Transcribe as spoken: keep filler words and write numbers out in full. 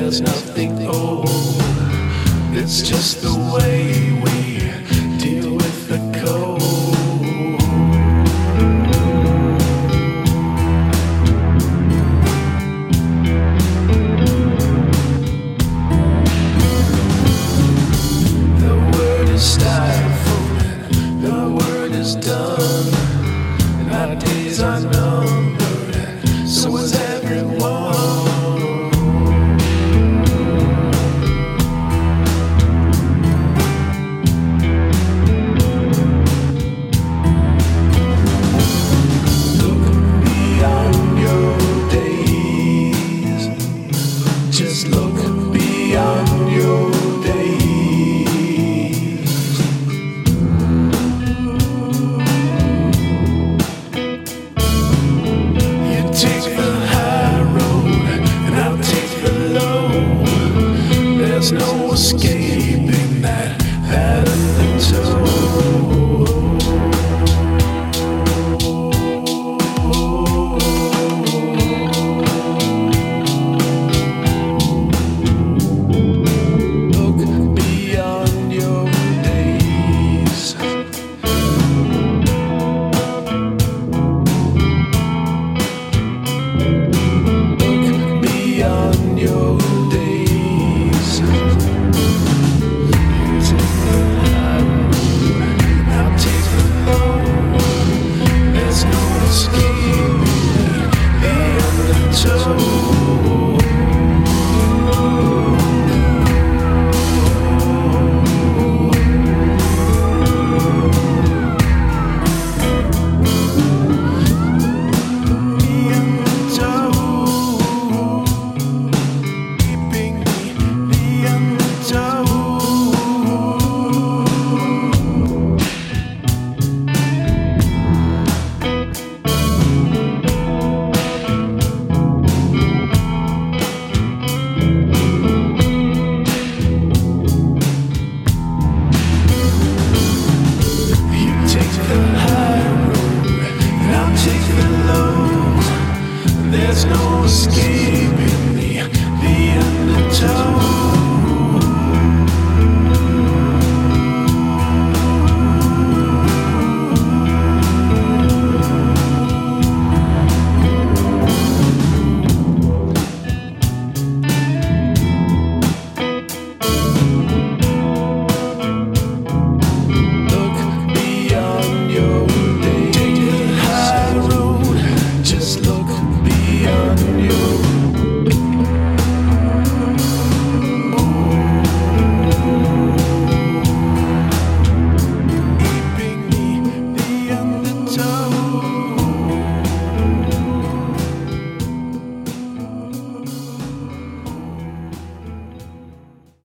there's nothing old. It's just the way we deal with the cold. The word is stifled, the word is done, and our days are numbered, so is everyone. Just look beyond your days. You take the high road, and I'll take the low. There's no escape.